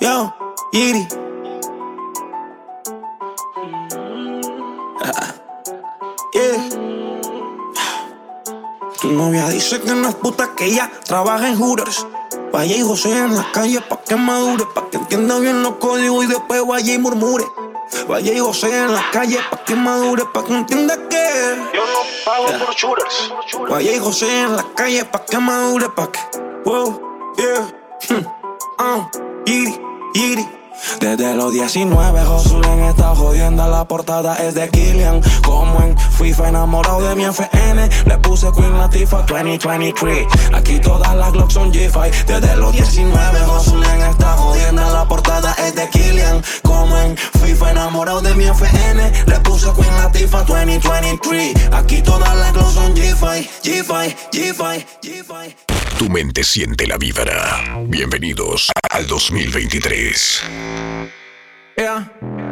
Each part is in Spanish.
Yo, Yiri. Yeah. Tu novia dice que no es puta, que ella trabaja en Hooters. Vaya y José en la calle pa' que madure, pa' que entienda bien los códigos y después vaya y murmure. Vaya y José en la calle pa' que madure, pa' que entienda que yo no pago por shooters. Vaya y José en la calle pa' que madure, pa' que wow, yeah. Yiri. Desde los 19, Josulen está jodiendo. La portada es de Killian. Como en FIFA, enamorado de mi FN. Le puse Queen Latifah 2023. Aquí todas las Glocks son G5. Desde los 19, Josulen está jodiendo. La portada es de Killian. Como en FIFA, enamorado de mi FN. Le puse Queen Latifah 2023. Aquí todas las Glocks son G5. G5. Tu mente siente la vibra. Bienvenidos al 2023. Yeah.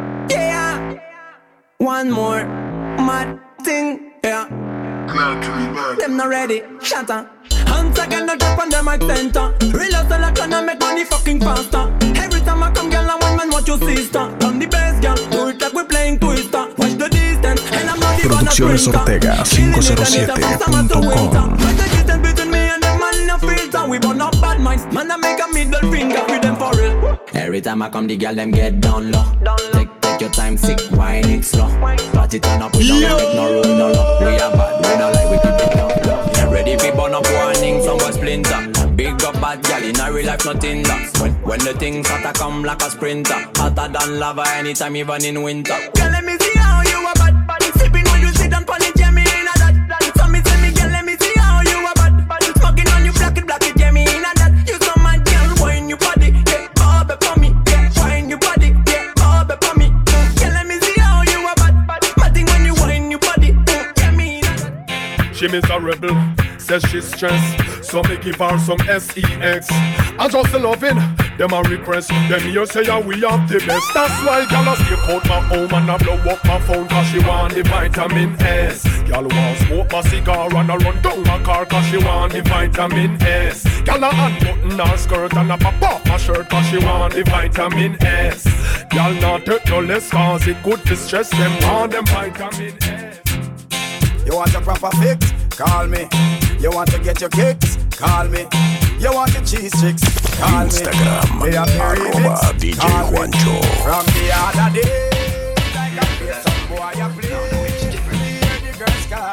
One more mad thing. Yeah. Them not ready. Shut up. Hands again, the drop on the mic center. Real hustle, I can't make money fucking faster. Every time I come, girl, I want man, what you sister. I'm the best, girl. Do it like we playing Twister. Watch the distance, and I'm not even a Producciones Ortega 507.com. Filter, we burn up bad minds. Man, I make a middle finger with them for real. Every time I come, the girl them get down low. Take your time, sick, wine it slow. Party turn up, we don't make no rule, no law. We are bad, we don't like, we keep it down. Ready for burn up warning, someone splinter. Big up bad girl, in a real life nothing lost. When the things hotter come like a sprinter. Hotter than lava anytime, even in winter. Girl, let me see how you are bad. Sipping when you sit and pon it, yeah, me in a that. So me say me, girl, let me see how you are bad. Smoking on you, black it, yeah, me in a that. You so mad, girl, wine your body, yeah, bob it for me, yeah, wine your body, yeah, bob it for me. Girl, let me see how you are bad. Matting when you wine your body, yeah, me in a that. She miserable, says she's stressed, so me give her some sex. I just loving them a request. Them here say we have the best. That's why girl I skip out my home and I blow up my phone, cause she want the vitamin S. Girl want smoke my cigar and I run down my car, cause she want the vitamin S. Girl I unbutton her skirt and I pop off my shirt, cause she want the vitamin S. Girl not take no less, cause it good to stress them. Want them vitamin S. You want a proper fix? Call me. You want to get your kicks? Call me. You want the cheese chicks? Call Instagram, me. @DJ Juancho. From the other day, like I play some boy, I play. The girls call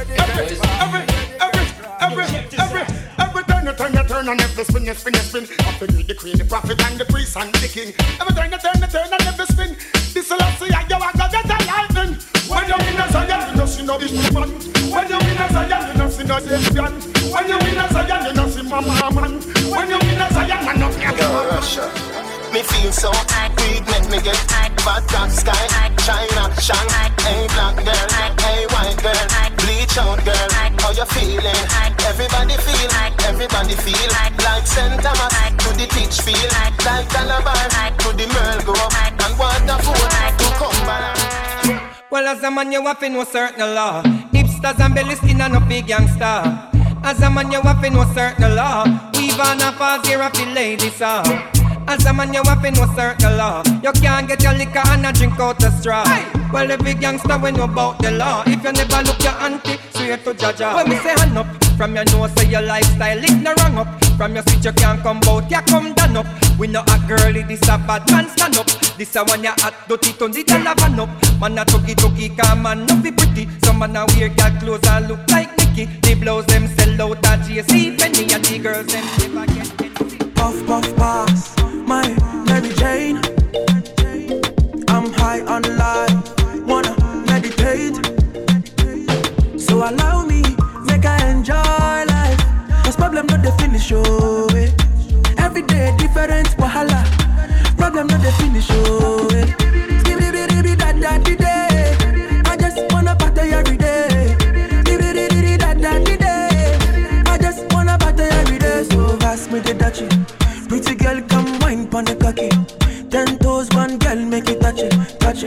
every turn and every spin. Up to the queen, the prophet and the priest and the king. Every turn and every spin. This will see how you are gonna get a lightning. When you win a Zion, you don't see no man. When you win a Zion, you don't see no champion. When you win a Zion, you don't see mama man. When you win a Zion, man, no Russia. Me feel so weak, make me get bad dark sky, China, Shanghai, hey black girl, hey white girl, bleach out girl, how you feeling? Everybody feel like St. Thomas to the teach feel, like Calabar to the Merle go, and Waterford to come. Well, as a man you have to know certain law. Hipsters and belly skin and no big gangster. As a man you have to know certain law. We've on a fast here of the ladies As a man you have to know certain law. You can't get your liquor and a drink out the straw. Well, the big gangster we know about the law. If you never look your auntie, straight to Jaja. When we say hand up, from your nose say your lifestyle is no wrong up. From your switch you can't come bout, you come down up. We know a girlie, this a bad man stand up. This a one you hot, dirty turn the dollar van up. Man a tuggy, come man no be pretty. Some man a wear girl clothes and look like Nicky. The blouse them sell out at JC Penny. And the girls them never get anything. Puff, pass, my Mary Jane. I'm high on life, wanna meditate. So allow me, make I enjoy life. Cause problem not the finish, oh eh. Every day different wahala. Problem not the finish, oh eh. Skibidi day. I just wanna party every day. Skibidi day. I just wanna party every day. So pass me the Dutchie. Pretty girl come wine pon the cocky. 10 toes, one girl make it touch it. Pass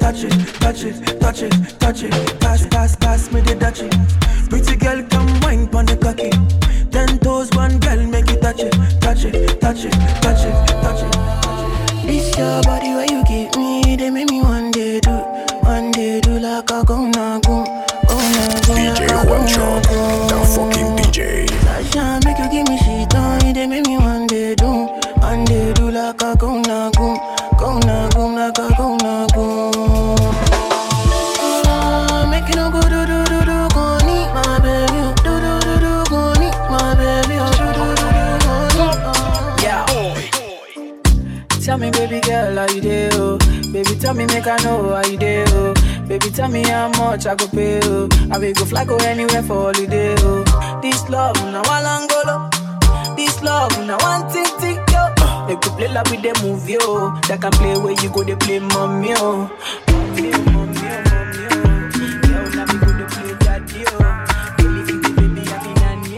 me the Dutchie. Pretty girl come wine pon the cocky. 10 toes, one girl make it touch it. This your body where you give me, they make me one day do like a gonna go. DJ Juancho, the fucking DJ. Sasha, make you give me shit on, they make me one day do like a gonna go, like a gonna go. Make you no go do, go need my baby, do, go need my baby, do. Tell me, baby girl, how you do? Oh? Baby, tell me, make I know how you do. Oh? Baby, tell me how much I go pay. Oh? I will go fly, go anywhere for holiday. Oh? This love, now one Angolo. This love, now one tick, yo. They could play like with the movie, yo. That can play where you go, they play mommy, yo. Play mommy, yo. Yo, now we go, they play daddy, yo. Baby, baby, happy nanny,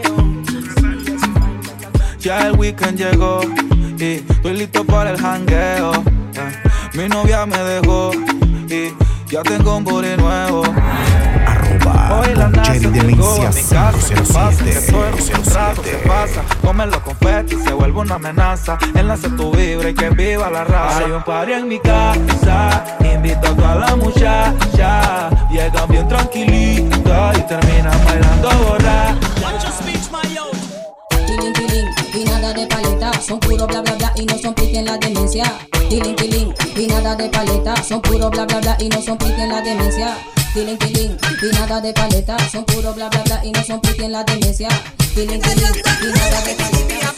yo. Ya el weekend llegó y estoy listo para el jangueo. Mi novia me dejó y ya tengo un body nuevo. Hoy la NASA llegó a mi casa. ¿Qué pasa? Que estoy en un rato. ¿Qué pasa? Comen los confetis, se vuelve una amenaza. Enlace tu vibra y que viva la raza. Hay un party en mi casa, invito a toda la muchacha. Llegan bien tranquilitas y terminan bailando borracha. Tiling, tiling, y nada de paleta. Son puro bla bla bla y no son pique en la demencia. Tiling, tiling, y nada de paleta. Son puro bla bla bla y no son pique en la demencia. Tiling, tiling, y nada de paleta. Son puro bla bla bla y no son pique en la demencia. Tiling, tiling, y nada de paleta.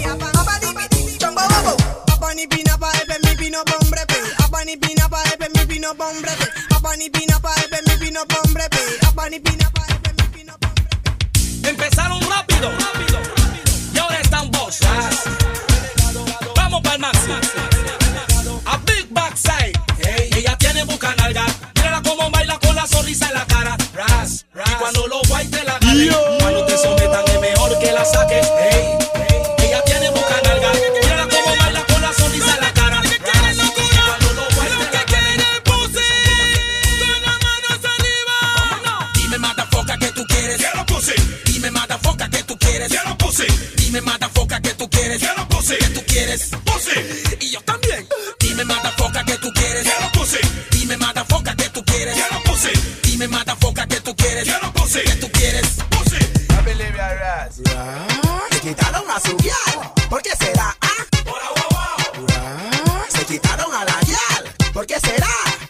Apani pina pa epe mi pino pombre pe. Apani pina pa epe mi pino pombre pe. Apani pina pa epe mi pino pombre pe. Apani pina pa epe mi pino pombre pe. Empezaron rápido y ahora están bochas. Vamos pa'l maxi. A big backside. Hey. Ella tiene buca nalga. Mírala como baila con la sonrisa en la cara. Ras, ras. Y cuando los guay te la agarren, cuando te sometan es mejor que la saques. Hey. Ella tiene buca nalga. Mírala como baila con la sonrisa en la cara. Ras. Y cuando los guay te la agarren, con las manos arriba. Dime motherfucker que tú quieres. Quiero pussy. Dime motherfucker que tú quieres. Quiero pussy. Dime motherfucker que tú quieres. Quiero pussy. Que tú quieres. Pussy. Y yo también. Dime motherfucker que tú quieres. Quiero pussy. Dime motherfucker que tú quieres. Quiero pussy. Dime motherfucker que tú quieres. Quiero pussy. Que tú quieres. Pussy. I believe your ass. Se quitaron a su guial. ¿Por qué será? Se quitaron a la guial. ¿Por qué será?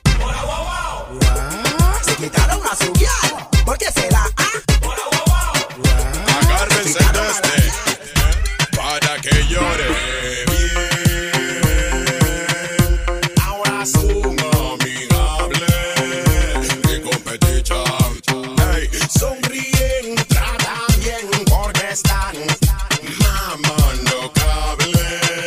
Se quitaron a su guial. ¿Por qué será? Agárrense de este para que llore. Ahora son amigables y competición. Hey, sonríen, tratan bien porque están mamando cable.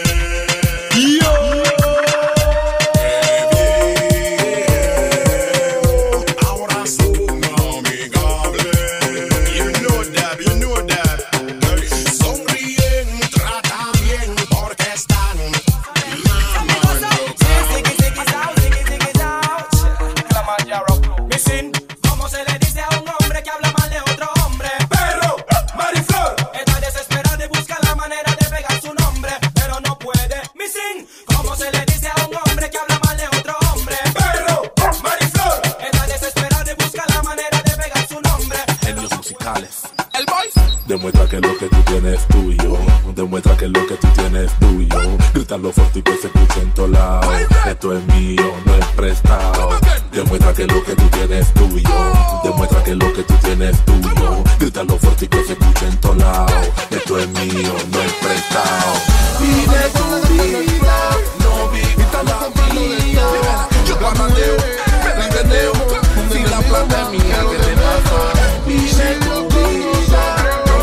Ahora son amigables. You know that, you know that. Hey, sonríen, tratan bien porque están mamando Missing. ¿Cómo se le dice a un hombre que habla mal de otro hombre? Perro, Mariflor. Está desesperada y busca la manera de pegar su nombre, pero no puede. Missing. ¿Cómo se le dice a un hombre que habla mal de otro hombre? Perro, Mariflor. Está desesperada y busca la manera de pegar su nombre. genios musicales. El boy. Demuestra que lo que tú tienes es tuyo. Demuestra que lo que tú tienes es tuyo. Grítalo fuerte y que se escuche en todos lados. Esto es mío, no es prestado. Demuestra que lo que tú tienes es tuyo. Demuestra que lo que tú tienes es tuyo. Grítalo fuerte y que se escuche en todos lados. Esto es mío, no es prestado. Vive tu vida, no viva la mía. Yo parrandeo, perrandeo. Si la plata es mía, ¿qué te pasa? Vive tu vida.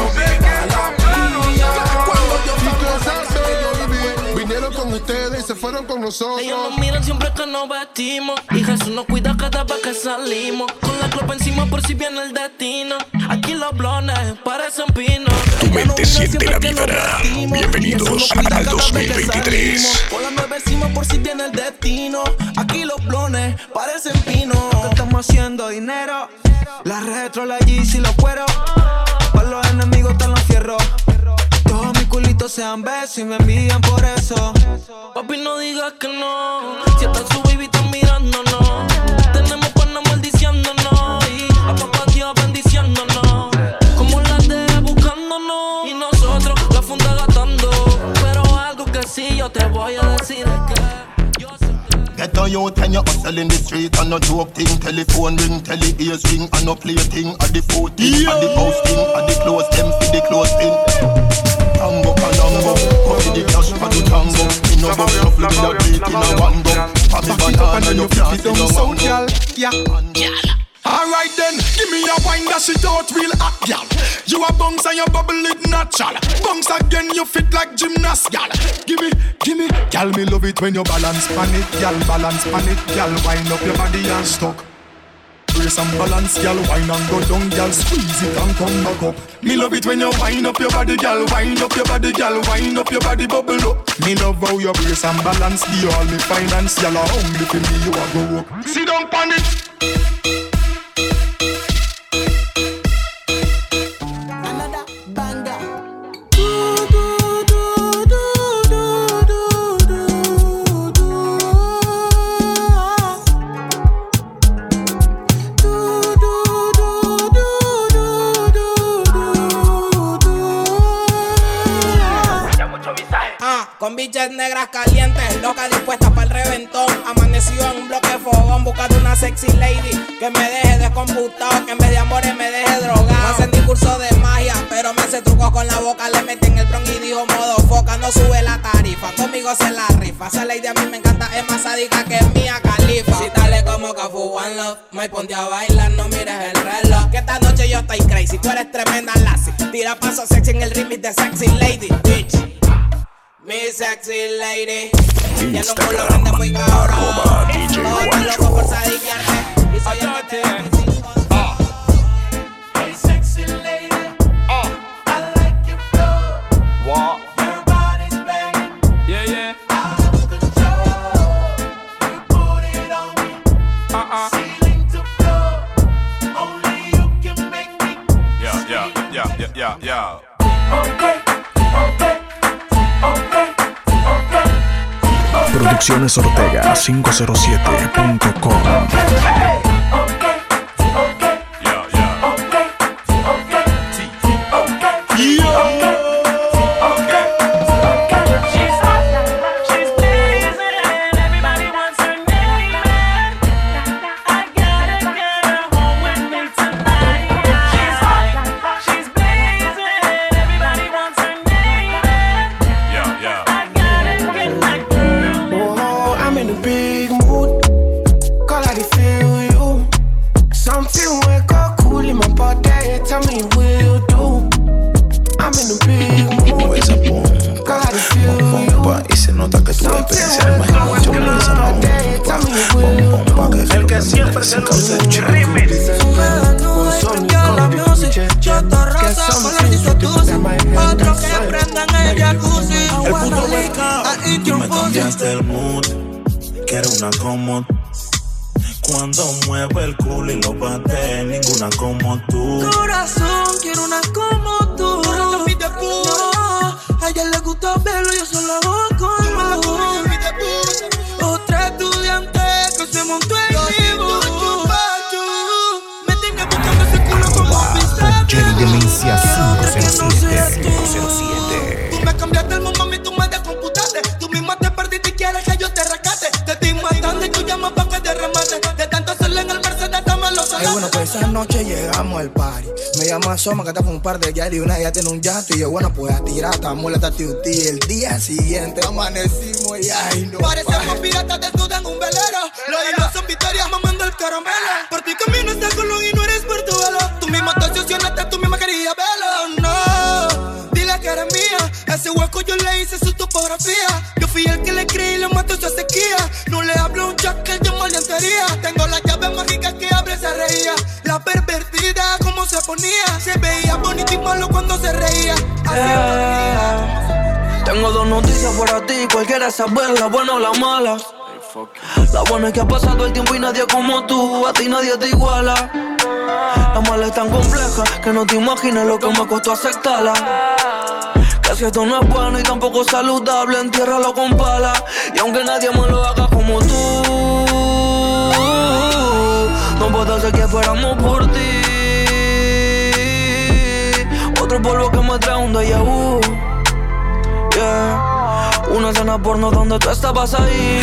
Vinieron con ustedes y se fueron con nosotros. Ellos nos miran siempre que nos vestimos y Jesús nos cuida cada vez que salimos. Con la copa encima por si viene el destino. Aquí los blones parecen pinos. Tu mente siente la vibra. Bienvenidos al 2023. Con la nueve encima por si viene el destino. Aquí los blones parecen pinos. Que estamos haciendo dinero. La retro, la Yeezy, los cueros. Para los enemigos están los fierros. Todos mis culitos sean besos y me envían por eso. Papi, no digas que no. sí, yo te voy a decir que yo sé que get on you when you hustle in the street and no joke thing. Telephone ring, tele ears ring and no play thing. At the foot thing, at the house thing, at the close them for the close thing. Tango canango, copy the cash for the tango. Me no go shuffle with a beat in a one go. Pop the banana, you can't see no mango. Alright then, give me a wine that shit out real hot, gal. You a bounce and you bubble it natural. Bounce again, you fit like gymnast, gal. Give me, gal, me love it when you balance pan it, gal. Balance pan it, gal. Wind up your body and stuck. Brace and balance, gal. Wine and go down, gal. Squeeze it and come back up. Me love it when you wind up your body, gal. Wind up your body, gal. Wind up your body, bubble up. Me love how you brace and balance. Be all me finance, gal. Hungry for me, you a go up. Sit down pan it. Con bichas negras calientes, loca dispuesta para el reventón. Amanecido en un bloque de fogón, buscando una sexy lady que me deje descomputado, que en vez de amores me deje drogado. No hacen discurso de magia, pero me hace trucos con la boca. Le meten el bron y dijo modo foca, no sube la tarifa, conmigo se la rifa. Esa lady a mí me encanta, es más sádica que Mia Khalifa. Si dale como Cafu One Love, me ponte a bailar, no mires el reloj. Que esta noche yo estoy crazy, tú eres tremenda lassie. Tira paso sexy en el remix de Sexy Lady, bitch. Mi sexy lady. Tiene un culo grande muy cabrón. Todo estoy loco por sadiquearte. Y soy el que te da mis hijos. Hey sexy lady, I like your flow. What? Your body's banging. Yeah, yeah. Out of control. You put it on me. Ceiling to floor. Only you can make me. Yeah. Okay. Producciones Ortega 507.com. El mood, quiero una como cuando mueve el culo y lo bate, ninguna como tú. Corazón, quiero una como tú. No, a ella le gusta verlo, yo solo hago con otra estudiante que se montó en mi bus. Me tiene buscando ese culo como pista. Jerry Demencia 507. Tú me cambiaste el mundo, mami, tú me descomputaste. Tú misma te perdiste y quieres que yo te rescate. Te estoy matando y tú llamas pa' que te remate. De tanto hacerle en el Mercedes, dame los salates. Bueno, pues esa noche llegamos al party. Me llama Soma, que está con un par de yali y una ya tiene un llanto. Y yo, bueno, pues a tirar, estamos la tati. El día siguiente amanecimos y ay, no. Parecemos piratas desnudas en un velero. Los hilos son victorias mamando el caramelo. Por ti camino está Colón y no eres Portugal. Tú misma te obsesionaste, tú misma querías verlo. No, dile que eres mía. Ese hueco yo le hice su topografía. Yo fui el que le creí y le mató su sequía. No le hablo a un chat que él llamó aliantería. Tengo la llave mágica que abre, se reía. La pervertida como se ponía. Se veía bonito y malo cuando se reía. Tengo dos noticias para ti, cualquiera saber, la buena o la mala. La buena es que ha pasado el tiempo y nadie como tú, a ti nadie te iguala. La mala es tan compleja que no te imaginas lo que me costó aceptarla. Que si esto no es bueno y tampoco saludable, entiérralo con pala. Y aunque nadie me lo haga como tú, no puedo hacer que esperamos por ti. Otro polvo que me trae un déjà vu. Yeah. Una escena porno donde tú estabas ahí.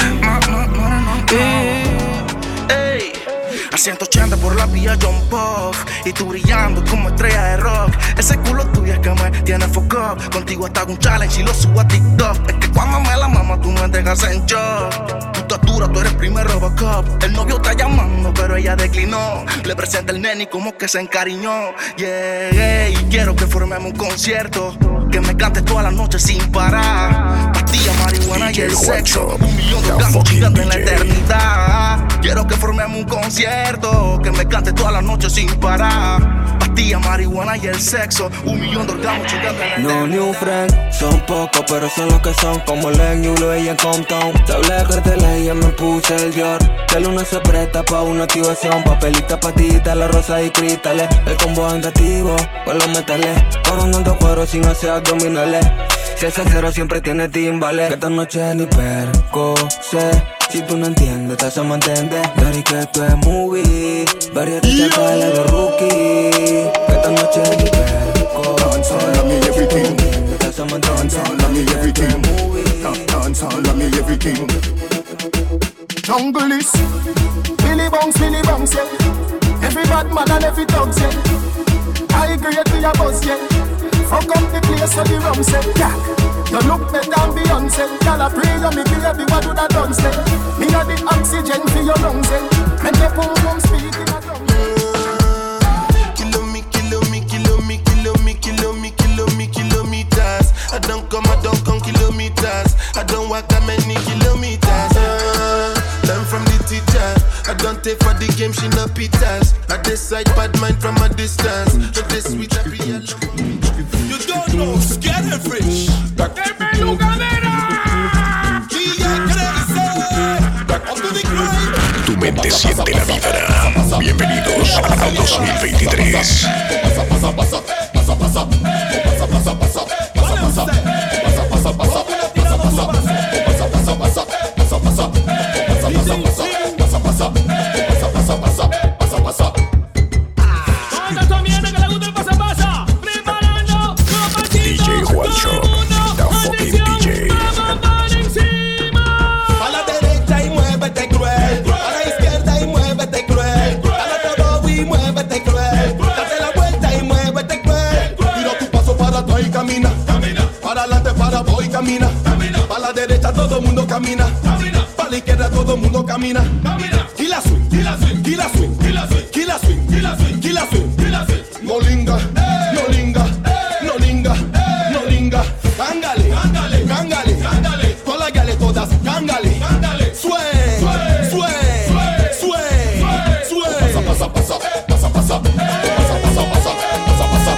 Ey, a 180 por la vía John Pop. Y tú brillando como estrella de rock. Ese culo tuyo es que me tiene fuck up. Contigo hasta hago un challenge y lo subo a TikTok. Es que cuando me la mama tú me dejas en shock. Tu estatura, tú eres primer Robocop. El novio está llamando pero ella declinó. Le presenta el nene y como que se encariñó. Yeah, y quiero que formemos un concierto. Que me cantes toda la noche sin parar. Pastilla, marihuana y el sexo. 1 millón de orgasmos chingando en la eternidad. Quiero que formemos un concierto. Que me cantes toda la noche sin parar. Pastilla, marihuana y el sexo. 1 millón de orgasmos chingando en la eternidad. No new friend, son pocos pero son los que son. Como Len, Yulo y en Compton. Te hablé de cartela y ya me puse el Dior. Que luna se presta pa' una activación. Papelita, patita, la rosa y cristales. El combo andativo, con los metales. Coronando cuero sin hacer abdominales. Si ese cero siempre tiene timbales. Que esta noche ni perco sé. Si tú no entiendes, te hace mantender. Dari que esto es movie. Varias te saca la de rookie. Que esta noche ni perco sé. Let me everything. Te hace mantender. Let me everything. Dance on, let me everything. Jungle is Billy Bounce, yeah. Every bad man and every dog, yeah. I agree to your boss, yeah. Fuck up the place so the rum say, yeah. You look better than Beyonce. Y'all a pray you me baby, what do that done say? Me got the oxygen for your lungs, eh. When the pum pum speak in a tongue. Kilometers. I don't come kilometers. I don't walk that many kilometers. Learn from the teacher. I don't take for the game, she no pitas. I decide bad mind from a distance. But this sweet happy yellow. You don't know, scared and fresh. Tu mente siente la vibra. Bienvenidos al 2023. DJ Juancho, the fucking DJ. A la derecha y muévete cruel. A la izquierda y muévete cruel. A la todo y muévete cruel. Date la vuelta y muévete cruel. Tira tu paso para atrás y camina. Para adelante, para voy, camina. Para la derecha todo mundo camina. Para la izquierda todo mundo camina. Killa swing, killa swing, killa swing, killa swing, killa swing, killa swing, killa swing, killa swing. No linga, no linga, no linga, no linga. Cángale, cángale, cángale, cángale. Todas las gales todas, cángale, cángale. Sway, sway, sway, sway, sway. Pasa, pasa, pasa, pasa, pasa, pasa, pasa, pasa, pasa,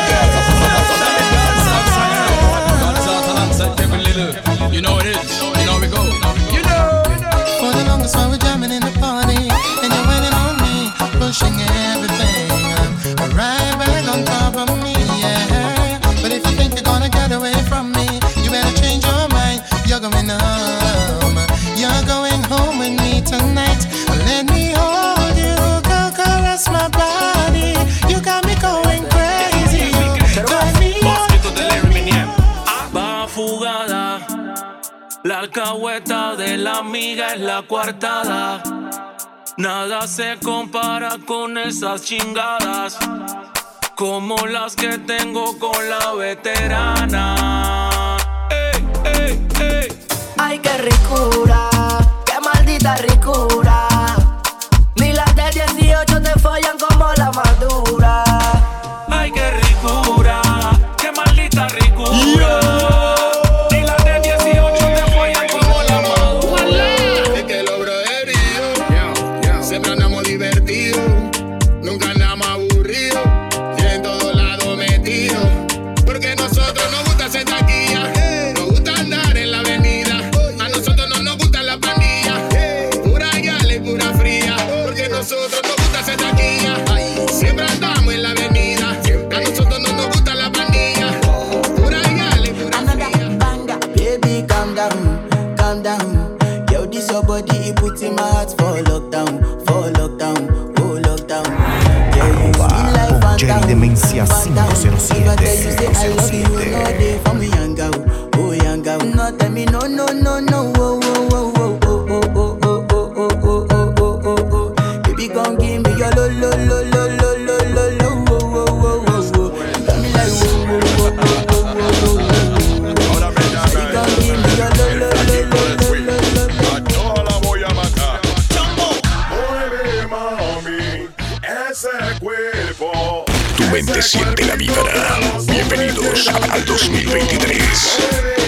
pasa. You know it is. You know we go. You know. For the longest while we're jamming in the party, and you're waiting on me, pushing everything. Right back on top of me, yeah. But if you think you're gonna get away from me, you better change your mind. You're going home. You're going home with me tonight. Let me hold you, go caress my body. You got me going crazy. Turn me on. Va fugada. La alcahueta de la amiga es la coartada. Nada se compara con esas chingadas, como las que tengo con la veterana. Ey, ey, ey. Ay, qué ricura, qué maldita ricura. Ni las de 18 te follan como la madura. Ay, qué ricura, qué maldita ricura. Ni las de 18 te follan como la madura. Es que lo broderío, siempre andamos divertidos, nunca andamos aburridos, y en todos lados metidos, porque nosotros nos gusta hacer taquilla, nos gusta andar en la avenida, a nosotros no nos gusta la pandilla, pura gala y pura fría, porque nosotros nos gusta hacer taquilla, siempre andamos en la avenida, a nosotros no nos gusta la pandilla, pura gala y pura fría. Baby, calm down, calm down. Yo, this your body, it puts in my heart for lockdown, oh lockdown. Yeah, you feel like Jerry Demencia 507. I love you, no day for me, young girl, oh young girl. down. No tell me no, no, no, no. Oh, oh, oh, oh, oh, oh, oh, oh, oh, oh, oh, oh, oh, oh. Baby, gon' give me your lo, lo, lo, lo, lo, lo, lo, lo. Oh, oh, oh, oh, oh. You got me like oh, oh, oh, oh, oh, oh, oh, oh. Baby, gon' give me your lo, lo, lo, lo, lo, lo, lo. A toda la voy a matar. Mueve, mami, ese cuerpo. Tu mente siente la vibra. Bienvenidos al 2023.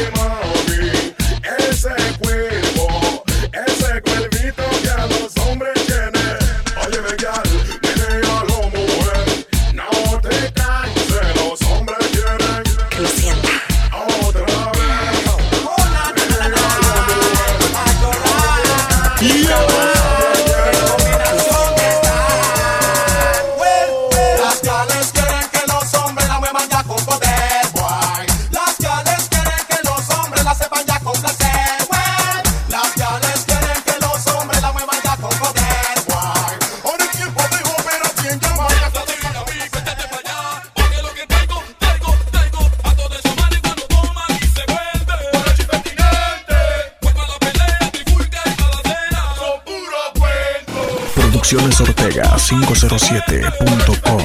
Ese cuerpo, ese cuerpito que a los hombres tiene. Oye, Miguel, menea mujer. No te canses, los hombres quieren que lo sienta. Otra vez. Las gales quieren que los hombres la muevan ya con poder, boy. Las gales quieren que los hombres la sepan ya con placer, boy. Las gales quieren que los hombres la muevan ya con poder, boy. Ahora es tiempo de operación llamar. Vete para mí, vete para allá. Porque lo que traigo a todos esos manes cuando toman y se vuelven. Por el impertinente, vuelva la pelea, trifulca y balacera. Son puro cuento. Producciones Ortega 507.com.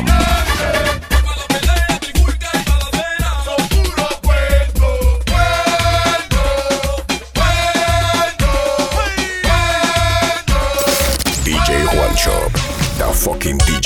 DJ Juan Shop, the fucking DJ.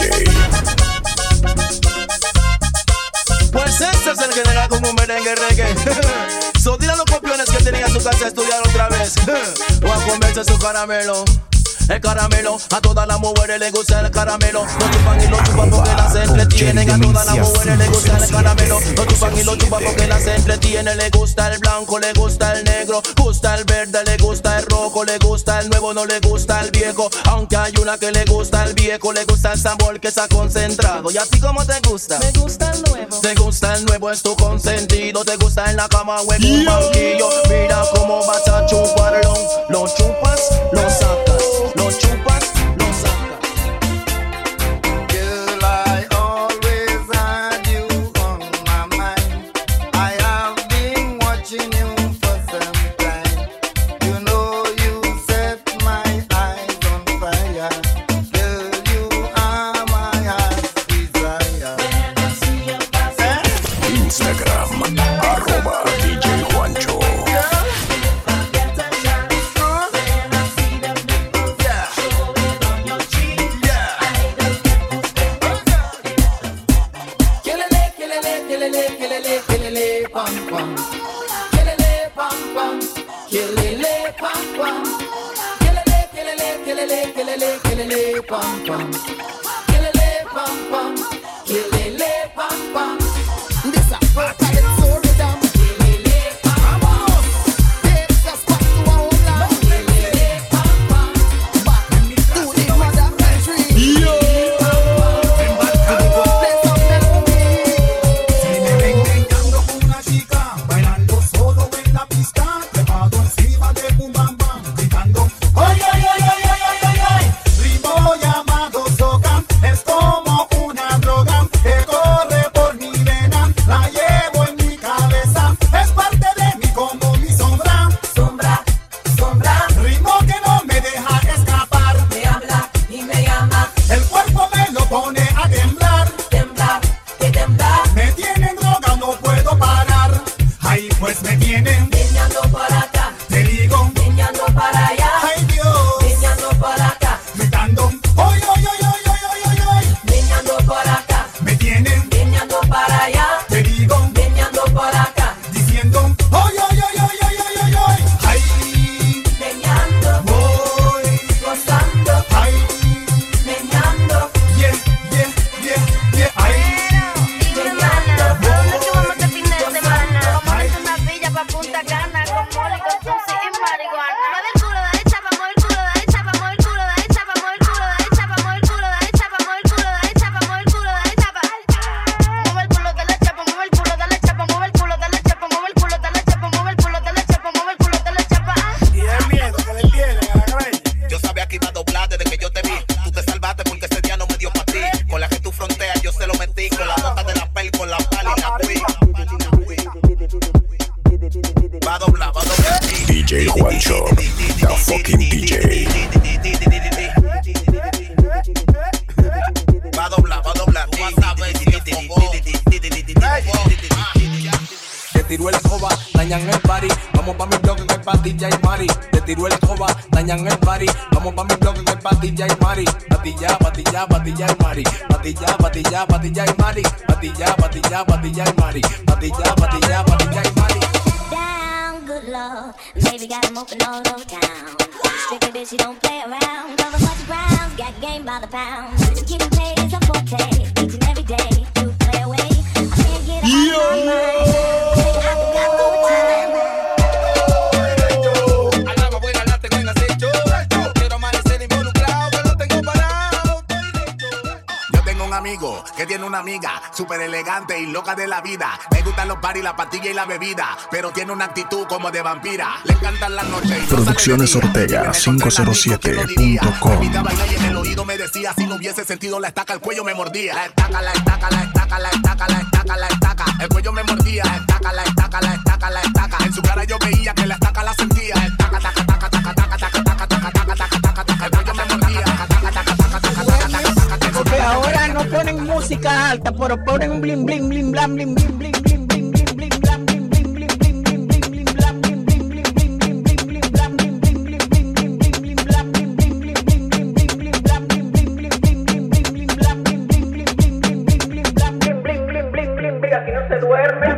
Pues este es el general con un merengue reggae. So dile a los copiones que tenían su casa a estudiar otra vez. O a comerse su caramelo. El caramelo, a todas las mujeres les gusta el caramelo. Lo chupan y lo chupan porque las entretienen. A todas las mujeres les gusta el caramelo. Lo chupan y lo chupan porque las entretienen. Le gusta el blanco, le gusta el negro, gusta el verde, le gusta el rojo, le gusta el nuevo, no le gusta el viejo. Aunque hay una que le gusta el viejo, le gusta el sabor que está concentrado. ¿Y a ti cómo te gusta? Me gusta el nuevo. Te gusta el nuevo, es tu consentido. Te gusta en la cama o en un banquillo. Mira cómo vas a chuparlo. Lo chupas, lo sacas. Lo chupas, lo sacas. Girl, I always had you on my mind. I have been watching you for some time. You know you set my eyes on fire. Girl, you are my heart's desire. Instagram, @DJ Juancho. Ritmo llamado soca. DJ Juancho, the fucking DJ. Va a doblar. Tú vas a ver si te tiró el escoba, dañan el party. Vamos pa' mi bloque que es pa' DJ y Mari. Te tiró el escoba, dañan el party. Vamos pa' mi bloque que es pa' DJ y Mari. Patilla y Mari. Patilla y Mari. Patilla y Mari. Patilla y Mari. Down, good lord. Baby got him open all over town. Strictly bitch, you don't play around. Cover much grounds, got game by the pound. Getting paid is a forte. Each and every day, you play away. I can't get out of my mind. Que tiene una amiga súper elegante y loca de la vida. Le gustan los bares, la pastilla y la bebida, pero tiene una actitud como de vampira. Le encantan las noches y Producciones Ortega 507.com. Y en el oído me decía, si no hubiese sentido la estaca, el cuello me mordía. La estaca. El cuello me mordía. La estaca. En su cara yo veía que la estaca la sentía. El cuello me mordía. Porque ahora no ponen música alta, pero ponen un bling bling bling blam bling bling bling bling bling bling bling blam bling bling bling bling bling bling bling blam bling bling bling bling bling bling bling blam bling bling bling bling bling bling blam bling bling bling bling bling bling blam bling bling bling bling bling bling blam bling bling bling bling bling bling blam bling bling bling bling bling bling. Aquí no se duerme.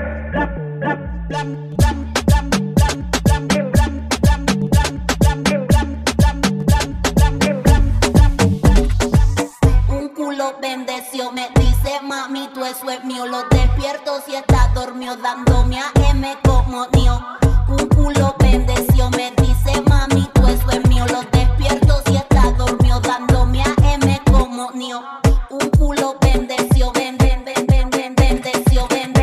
Bendeció, me dice mami, tú eso es mío. Lo despierto si está dormido, dándome a M como mío. Un culo bendeció, me dice mami, tú eso es mío. Lo despierto si está dormido, dándome a M como mío. Un culo bendeció, bendeció.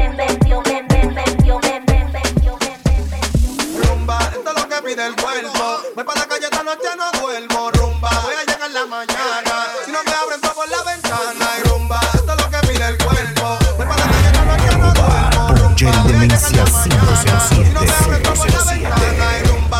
Rumba, esto es lo que pide el cuerpo. Voy para la calle esta noche, no duermo. Rumba, voy a llegar en la mañana. Si no me abren todo por la ventana. Y rumba, esto es lo que pide el cuerpo. Voy para la calle esta noche, no duermo. Rumba, voy a llegar en la mañana. Si no me abren todo por la ventana. Y rumba.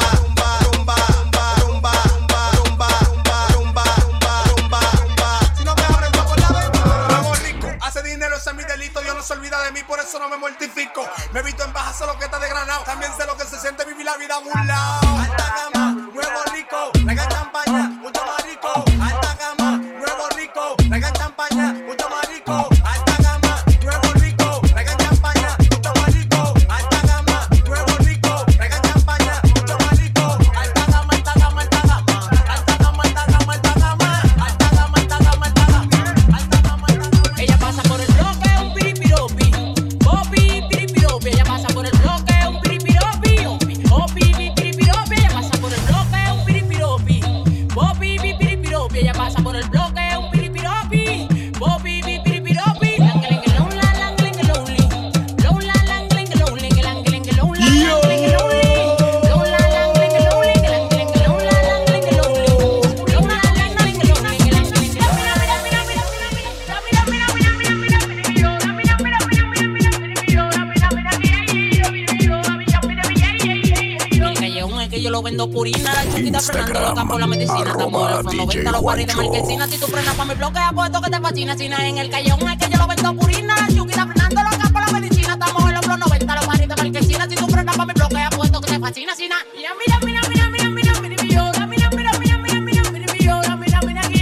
Si no me abren todo por la ventana. Hago rico, hace dinero, ese es mi delito. Dios no se olvida de mí, por eso no me mortifico. Me he visto en baja, sé lo que está de granado. También sé lo que se siente vivir la vida burlao. Alta gama, nuevo rico, traigan champaña, mucho más rico. Alta gama, nuevo rico, traigan champaña, mucho más rico. Alta gama, nuevo rico, traigan champaña, mucho más rico. Alta gama, nuevo rico, traigan champaña, mucho más rico. Alta gama, alta gama, alta gama. Alta gama, alta gama, alta gama. Alta gama, alta gama, alta gama. Alta gama, alta gama. Ella pasa por el bloque, un piripiropi. Popi, piripiropi. Ella pasa por el bloque, un piripiropi. Popi, piripiropi. Ella pasa por el bloque, un piripiropi. Popi, piripiropi. Ella pasa por el bloque, un piripiropi. Popi, piripiropi. Yo lo vendo purina, la chiquita frenando loca por la medicina. Estamos en los 90, los guardias de marquesina. Si tú frenas pa' mi bloque, apuesto que te fascina. Si no es en el callejón, es que yo lo vendo purina, la chiquita frenando loca por la medicina. Estamos en los 90, los guardias de marquesina. Si tú frenas pa' mi bloque, apuesto que te fascina. Si no, mira, mira, mira, mira, mira, mira, mira, mira, mira, mira, mira, mira, mira, mira, mira, mira,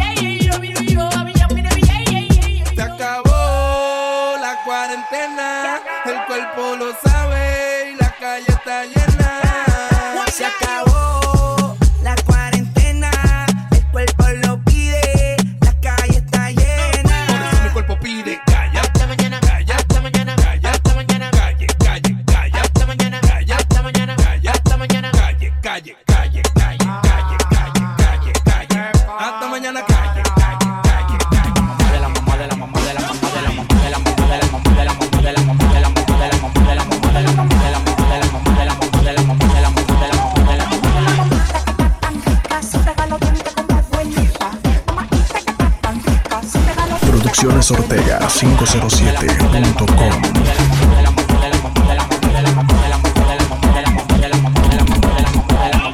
mira, Se acabó la cuarentena, el cuerpo lo sabe y la calle está llena. Se acabó la cuarentena, el cuerpo lo pide, la calle está llena. Por eso mi cuerpo pide calla, hasta mañana, calla, hasta mañana, calla, hasta mañana, calle, calle, calla, hasta mañana, calla, hasta mañana, calla, hasta mañana, calle, calle, calle, calle, calle, calle, calle, calle, hasta mañana, calle, calle, calle, calle. De la mamá, de la mamá, de la mamá, de la mamá, de la mamá, de la mamá, de la mamá, de la mamá, de la mamá, de la mamá, de la mamá, de la mamá, de la mamá, de la mamá, de la mamá, de la mamá, de la mamá, de la mamá. Producciones Ortega 507.com.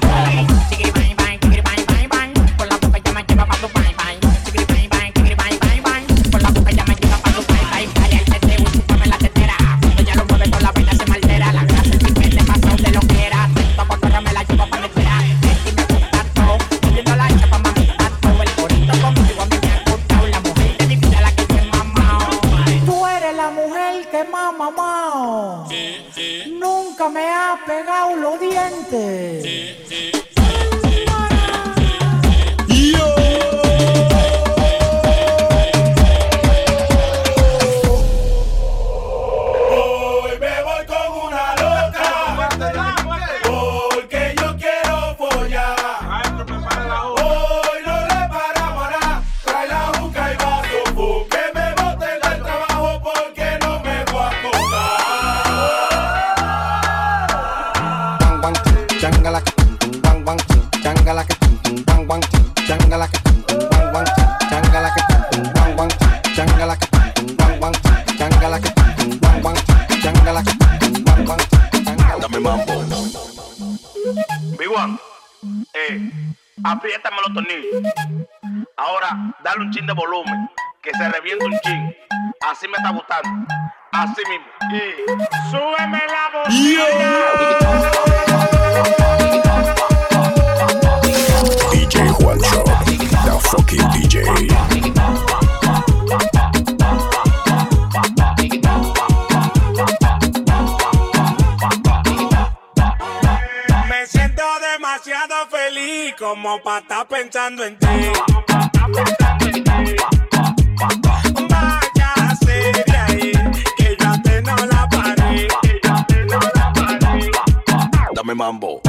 Apriétame los tornillos. Ahora, dale un chin de volumen, que se reviente un chin. Así me está gustando. Así mismo. Y súbeme la bocina. DJ Juancho, the fucking DJ. Me siento demasiado feliz como para estar pensando en ti. Váyase de ahí, que ya te no la paré, Dame mambo.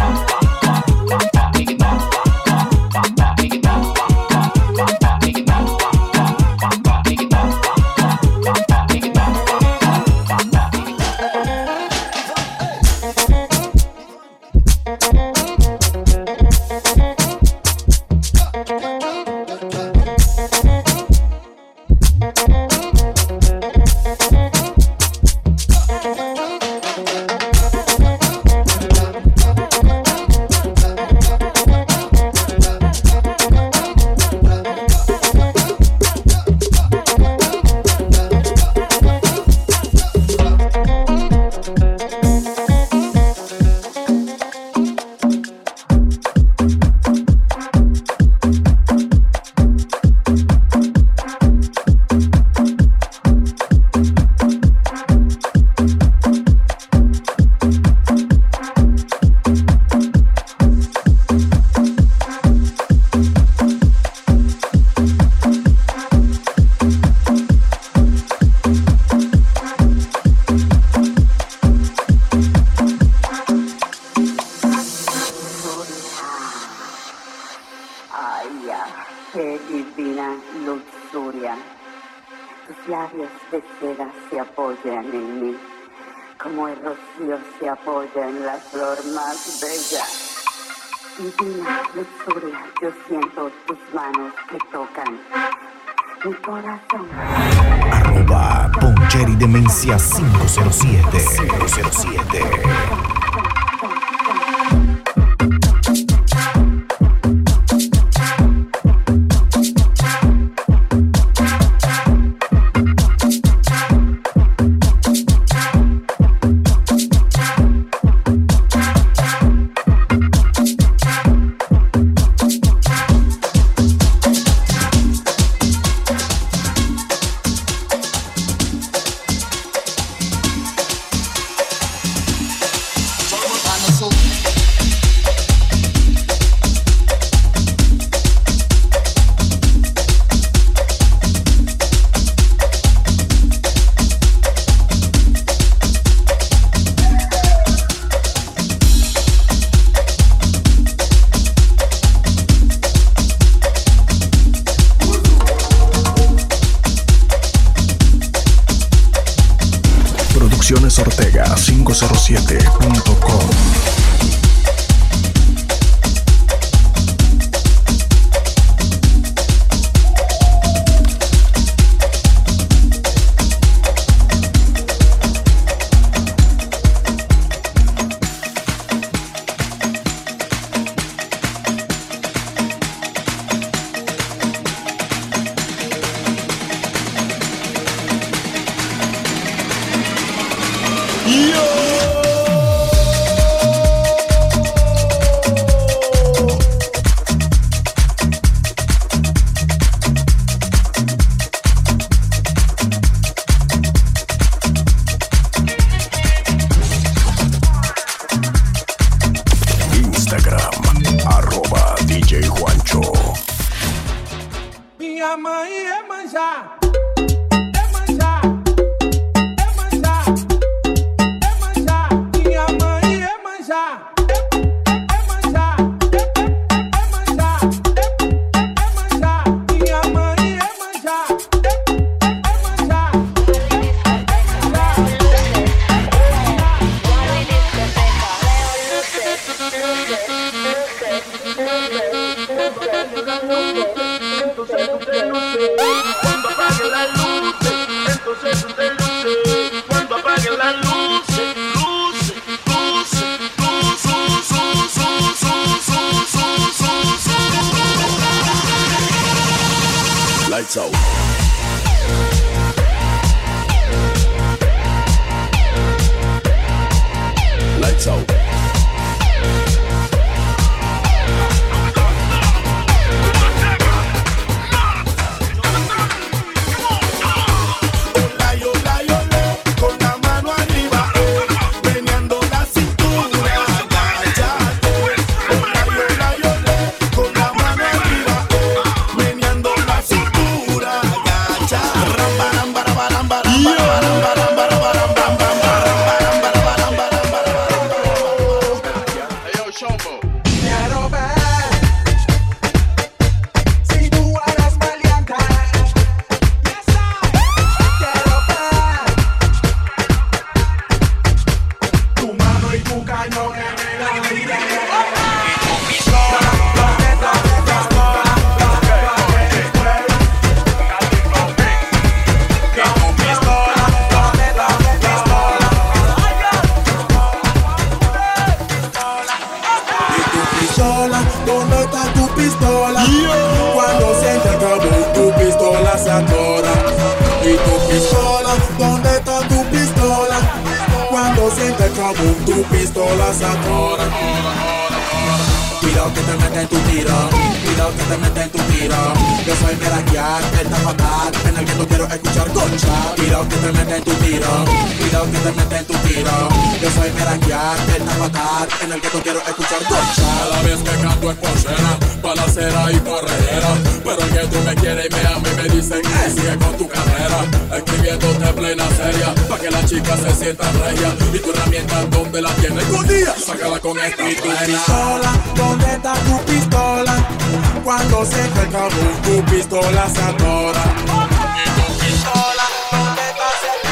Qué divina luxuria. Tus labios de seda se apoyan en mí, como el rocío se apoya en la flor más bella. Divina luxuria, yo siento tus manos que tocan mi corazón. @Poncheri Demencia 507. Ortega507.com. DJ Juancho. Mi ama y es mancha. Cuando apaguen las luces, entonces tú te luces. Cuando apaguen las luces, luces, luces, luces, luces, luces, luces, luces. Lights out. Lights out. Con la mano arriba, meneando la cintura, agáchate. Con la mano arriba, meneando la cintura, agáchate. Quiero ver si tú eres valiente. Quiero ver tu mano y tu cañón en el aire. Y tu pistola. ¿Dónde está tu pistola? Cuando siente el cabo, tu pistola se atora. Y tu pistola, ¿dónde está tu pistola? Cuando siente el cabo, tu pistola se atora. Cuidado que te meten tu tiro, cuidado que te meten tu tiro. Yo soy Merakiak, el tapatat, en el que no quiero escuchar concha. Cuidado que te meten tu tiro, cuidado que te meten tu tiro. Yo soy Merakiak, el tapatat, en el que no quiero escuchar concha. Cada vez que canto es posera, balacera y corredera. Pero el que tú me quieres y me ama y me dicen, sigue con tu carrera. Escribiéndote plena seria, pa' que la chica se sienta regia. Y tu herramienta, ¿dónde la tienes? ¡Con día! Sácala con esta y tu pistola, ¿dónde está tu pistola? Cuando siente el cabo, tu pistola se atora. Y tu pistola, ¿dónde está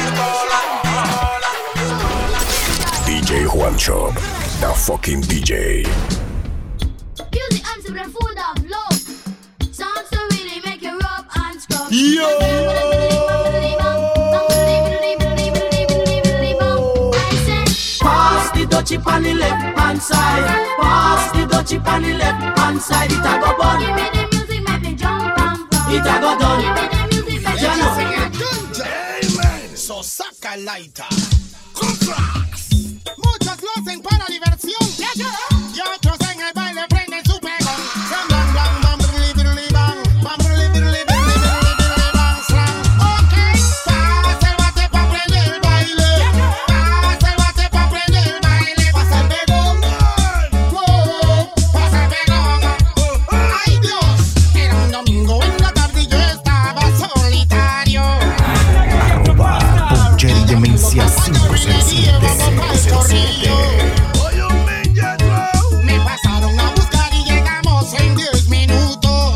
esa pistola? DJ Juancho, the fucking DJ. Music and some food of love. Songs to really make you rub and scrub. Pass the dutchie on the left hand side. Pass the dutchie on the left hand side. It a go bun. Give me the music, make me jump and run. It a go done. Give me the music, make me jump. Amen. So saca el lighter. Contracts. Muchos lo hacen para diversión. Y otros en el baile prenden su pegón. Bam, bam, bam, bam, bam, bam, bam, slam. Ok, pasa el bate pa' prender el baile. Pasa el bate pa' prender el baile. Pasa el pegón. Pasa el pegón. Ay Dios, era un domingo en la tarde y yo estaba solitario. Jerry Demencia 507. Me pasaron a buscar y llegamos en 10 minutos.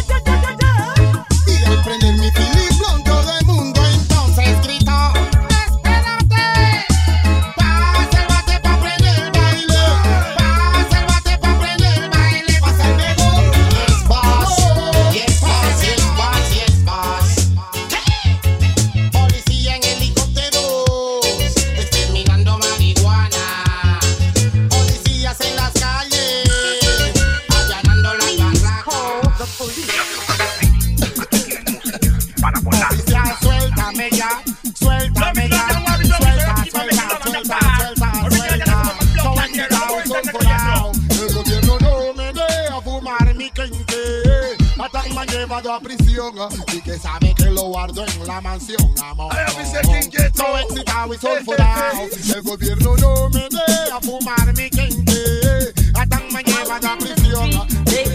Y al prender mi filiplón todo el mundo entonces gritó: ¡espérate! Pasa el bate pa' prender el baile. Pasa el bate pa' prender el baile. Pasa el pegón. Yes, boss. Yes, boss, yes, boss, yes, boss. Policía en helicóptero, exterminando marihuana. Policías en las calles, allanando las barracas. Policía, suéltame ya, suéltame ya, suelta. El gobierno no me deja fumar mi quente. Hasta me han llevado a prisión y que sabe que lo guardo en la mansión, amor. So excitado y sulfurado. El gobierno no me deja fumar mi quente. Hasta me han llevado a prisión.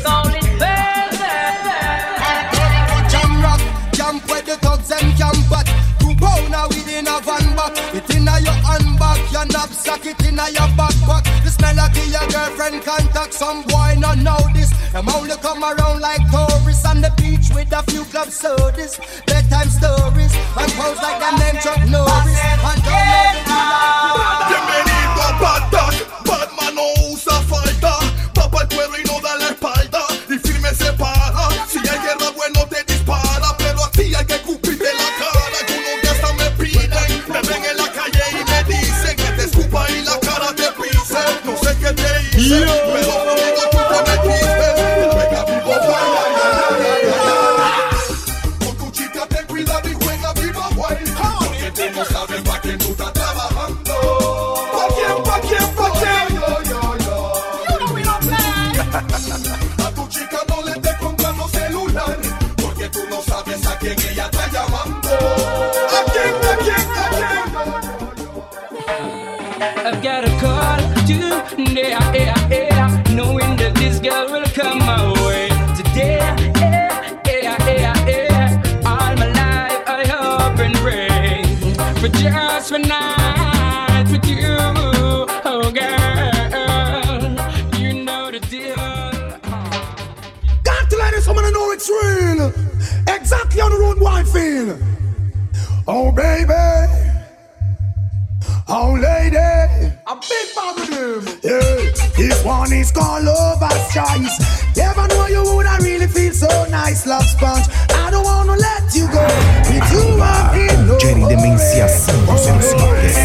Jam rock, jump where the thugs and camp at. 2 pounder within a van back. It inna your handbag, your knapsack, it inna your backpack. This melody your girlfriend contact. Some boy not know this. Them only come around like tourists on the beach with a few club sodas, bedtime stories, and pose like them name Chuck Norris. And don't know Bienvenido a Bagdad, Batman no usa falda. Tapa el cuero y no da la espalda. Y firme se para. Si hay guerra bueno te dispara. Pero a ti hay que escupirte la cara. Algunos que hasta me piden. Me ven en la calle y me dicen que te escupa y la cara te pise. No sé qué te hice, pero conmigo tú te metiste. El pega vivo baila. knowing that this girl will come my way today. All my life I hope and pray for just one night with you, oh girl. You know the deal. Got to let it, someone know it's real. Exactly on the road why I feel. Oh baby, oh lady, a big bag of them. Yeah, this one is called Lover's Choice. Never know you would I really feel so nice, love sponge. I don't wanna let you go. With you I'm in love. Jerry Demencia 507.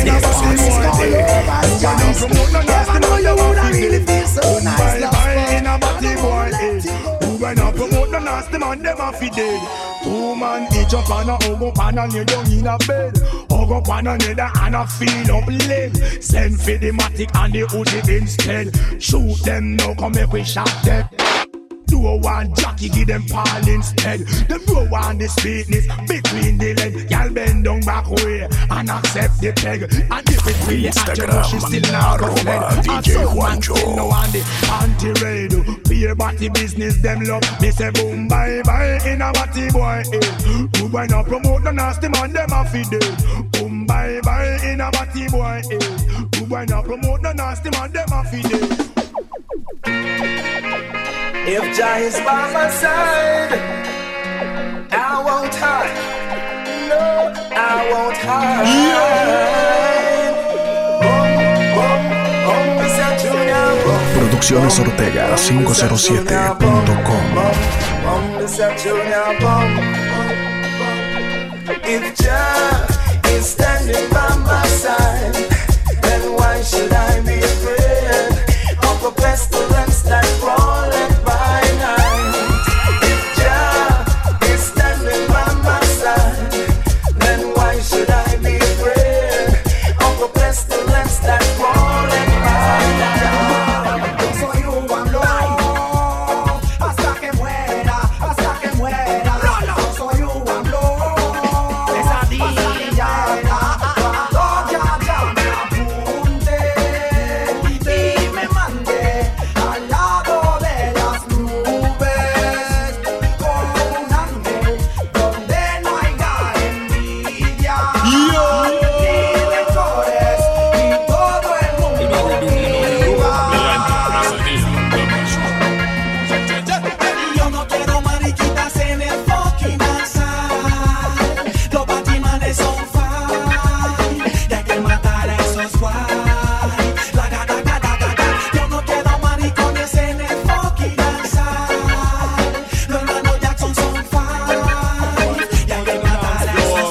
Never know you would I really feel so nice, love sponge. When I promote the nasty man, them a fi dead. Two man each up and a hug up and a lay down in a bed. Hug up one another and a feel up leg. Send for the matic and the Uzi instead. Shoot them now, come make we shot them. Do one Jackie, give them Paul instead. Them do one the sweetness between the leg. Y'all bend down back way and accept the peg. And if it really Instagram, she still not reflect. And someone still no on the anti-radio. Pure body business, them love. Me say boom, bye, bye, in a body boy. You going to promote the nasty man, them a feed it. Boom, bye, bye, in a body boy. You going to promote the nasty man, them a feed it. If Jah is by my side, I won't hide. No, I won't hide. Producciones Ortega 507.com. If Jah is standing by my side, then why should I be afraid of a pestilence that crawling by night? If Jah is standing by my side, then why should I be afraid of a pestilence that crawling by night? So you want love, hasta que muera, so you want love, pesadilla, cuando ya me apunte y me mande al lado de las nubes con un ángel donde no haya envidia ni rencores y todo el mundo viva. Yo no quiero mariquitas en el fucking outside. Los batimanes son fine y hay que matar a esos guay. La gata, gata, gata. Yo no quiero maricones en el fucking outside. Los hermanos Jackson son fine y hay que matar a esos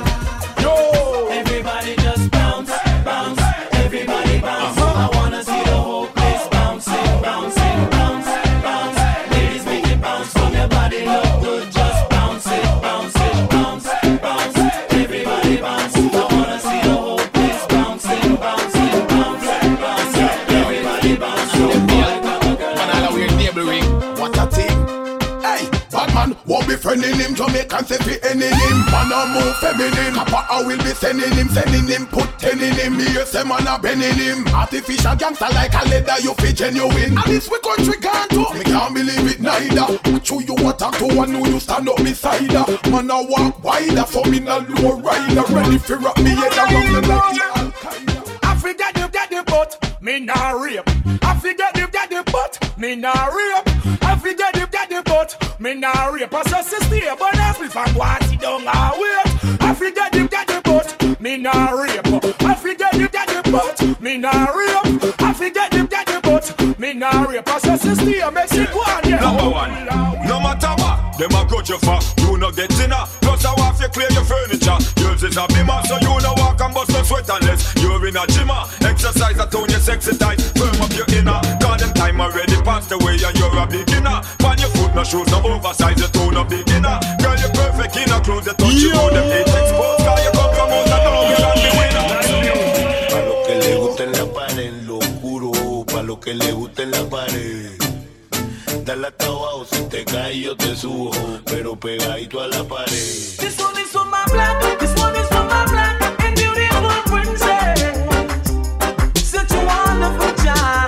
guay. Everybody just bounce, bounce. Everybody bounce. I wanna see the whole place bouncing, bouncing, bounce, bounce. Ladies, make it bounce from your body, look good. Just bounce it, bounce it, bounce, bounce. Everybody bounce. I wanna see the whole place bouncing, bouncing, bounce, bounce. Everybody bounce. Man, all a weird neighbor ring. What a thing. Hey, bad man, won't be friending him. Jamaican say fi ending him. Man a move feminine. Papa I will be sending him, put 10 in him. Me say man a bending him. Artificial gangster like a leather, you fi genuine. And this we country gone to. Me can't believe it neither. True you attack to one who you stand up beside her. Man a walk wider, so me na low rider. Ready fi rock me head around the like Al-Qaeda. I forget you get the butt, me nah rape. I forget you get the butt, me nah rape. I forget you get the butt, me nah rape. I say sister, but that's me from what you don't wait. I forget you get the butt, me nah rape. I forget you get the butt, me nah rape. I forget you get the butt, me nah rape. I say sister, make it one, yeah. Number one, no matter what, them a grudge you for. You no get dinner, plus I want you clear your furniture. Yours is a bimmer, so you no walk and bust no sweat unless you're in a gymmer. Exercise a tone, you sexy tight, firm up your inner. Cause them time already passed away and you're a beginner. Find your foot, no shoes, no oversize, your tone, no beginner. Girl, you're perfect in a clothes, you touch you know them eight exposed. Cause you come from out and now you're the winner. Pa' lo que le gusta en la pared, lo oscuro. Pa' lo que le gusta en la pared. Dale hasta abajo, si te caes yo te subo, pero pegadito a la pared. This one is for my black, this one is for my black and beautiful princess. Such a wonderful child.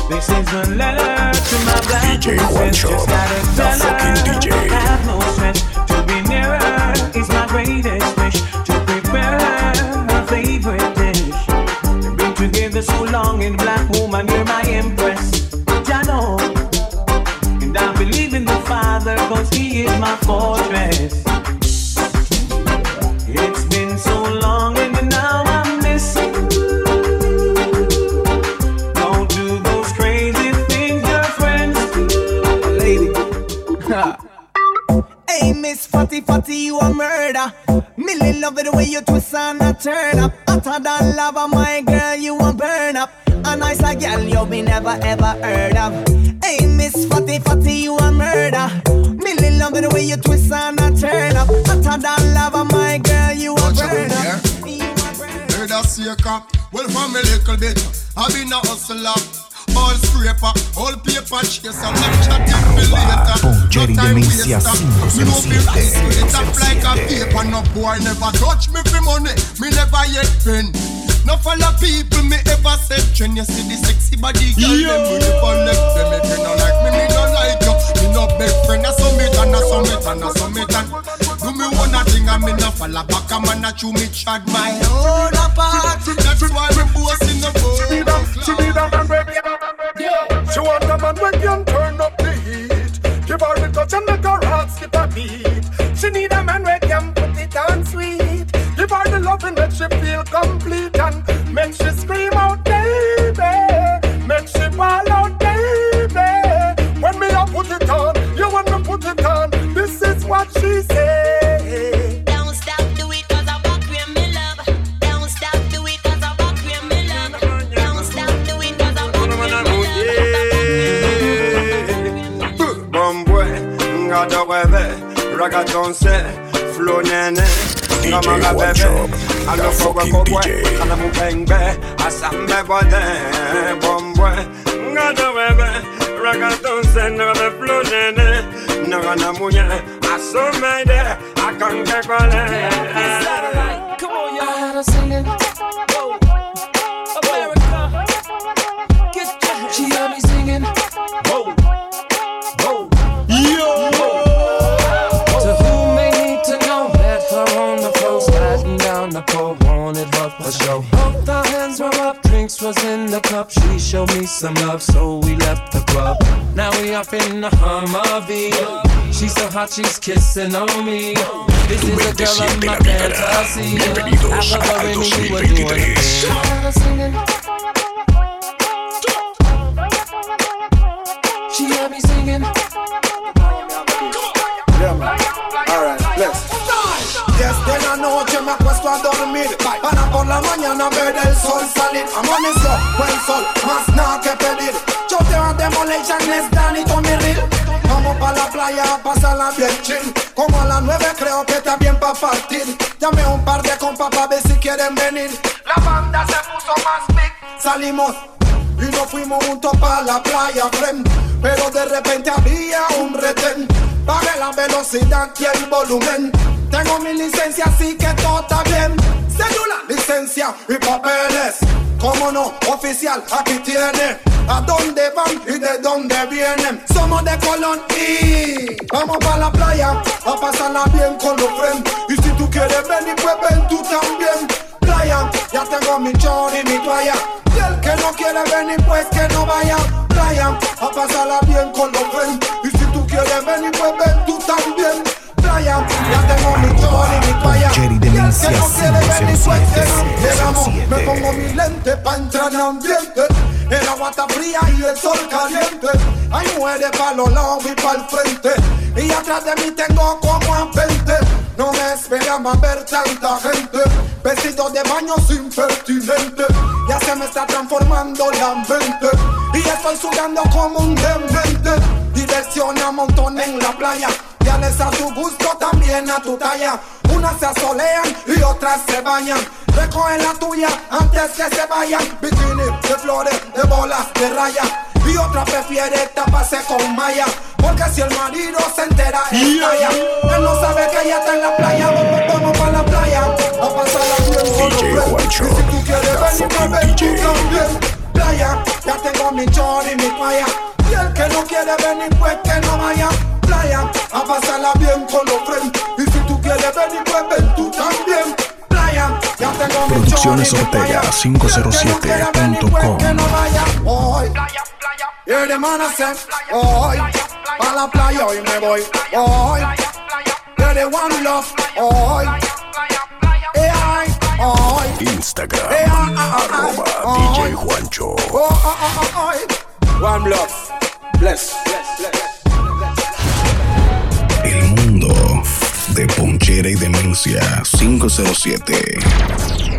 This is a letter to my black DJ Juancho, the fucking DJ. Have no stress to be nearer. It's my greatest wish to prepare a favorite dish. We've been together so long, and black woman, you're my empress. I know, and I believe in the Father, cause He is my fortress. It's been so long, and now I'm missing. Don't do those crazy things your friends do. Lady. Hey, Miss Fatty Fatty, you a murder. Millie love it the way you twist and a turn up. Hotter than lava, my girl, you a burn up. A nice a girl you be never ever heard of. Hey, Miss Fatty Fatty, you a murder. Millie love it the way you twist and a turn up. Hotter than lava, my girl, you a burn up. Heard a seeker, well from a little bit I been a hustler, all scraper, all paper chase and I'm chatting for later. Con Jerry Demencia Me no be hustler, it up like a paper. No boy never touch me for money, me never yet pen. No follow people me ever said trend. You see the sexy body girl, them really connect them. If you don't like me, me don't like you. Me no big friend, I summit and I summit and I summit and do me one thing and me no follow back. A man that you me chat my own apart. That's why we both in the boat. She need a man when she want a man when can turn up the heat. Give her the touch and make her heart skip a beat. She need a man when can put it on sweet. Give her the love and make she feel complete and make she scream out, baby. Make she ball out, baby. When me I put it on, you want me put it on. This is what she say. Don't stop, do it 'cause I walk with me love. Don't stop, do it 'cause I walk with me love. Don't stop, do it 'cause I walk with me love. Bon boy, ngada webe, ragaton se, flow nene. DJ Juancho, the fucking DJ. Kana mupengbe, asambe bode, bon boy, ngada webe, ragaton se, ngada flow nene. Ngana munye, asomede, akanke kwale. Come on, y'all, I had her singing. Whoa. America, get your. She had me singing. Whoa, whoa, yo. To who may need to know, met her on the floor, sliding down the pole, wanted her for show. Both our hands were up, drinks was in the cup. She showed me some love, so we left the club. Now we up in the Humvee. She's so hot, she's kissing on me. This is a girl of my fantasy. Bienvenidos al 2023. She had me singing. Yeah, man. Alright, let's. Desde la noche me acuesto a dormir para por la mañana ver el sol salir. Amaneció buen sol, más nada que pedir. Yo te voy a demolition, es Danny Tommy Real. Vamos pa' la playa a pasarla bien chill. Como a las 9 creo que está bien pa' partir. Llamé a un par de compas pa' ver si quieren venir. La banda se puso más big. Salimos y nos fuimos juntos pa' la playa, friend. Pero de repente había un retén. Pagué la velocidad y el volumen. Tengo mi licencia, así que todo está bien. Cédula, licencia y papeles. Cómo no, oficial, aquí tiene. ¿A dónde van y de dónde vienen? Somos de Colón y vamos pa' la playa a pasarla bien con los friends. Y si tú quieres venir, pues ven tú también. Playa, ya tengo mi chor y mi toalla. Y el que no quiere venir, pues que no vaya. Playa, a pasarla bien con los friends. Y si tú quieres venir, pues ven tú también. Playa, ya tengo mi chor y mi toalla. Jerry Y el que Demencia no quiere venir, pues que no. Llegamos, 507. me pongo mi lente pa' entrar en ambiente. El agua está fría y el sol caliente. Hay mujeres pa' los lados y pa' el frente. Y atrás de mí tengo como a 20. No me esperaba ver tanta gente. Vestidos de baño impertinente. Ya se me está transformando la mente. Y estoy sudando como un demente. Diversión a montón en la playa. Ya les a tu gusto, también a tu talla. Unas se asolean y otras se bañan. Recoge la tuya antes que se vayan. Bikini de flores, de bolas, de raya. Y otra prefiere taparse con malla. Porque si el marido se entera, estalla. Él no sabe que ella está en la playa. Vamos pa' la playa a pasarla bien con los friends. Y si tú quieres venir, pues ven tú también. playa. Ya tengo mi chor y mi toalla. Y el que no quiere venir, pues que no vaya. Playa, a pasarla bien con los friends. Y si tú quieres venir, pues ven tú también. Playa, ya tengo mi chor y Producciones mi Ortega toalla. 507.com. Que no vaya hoy. Y el hermano se hoy. Pa' la playa hoy me voy. Hoy. De One Love hoy. Hoy. Instagram DJ Juancho. One Love. Bless. El mundo de ponchera y demencia 507.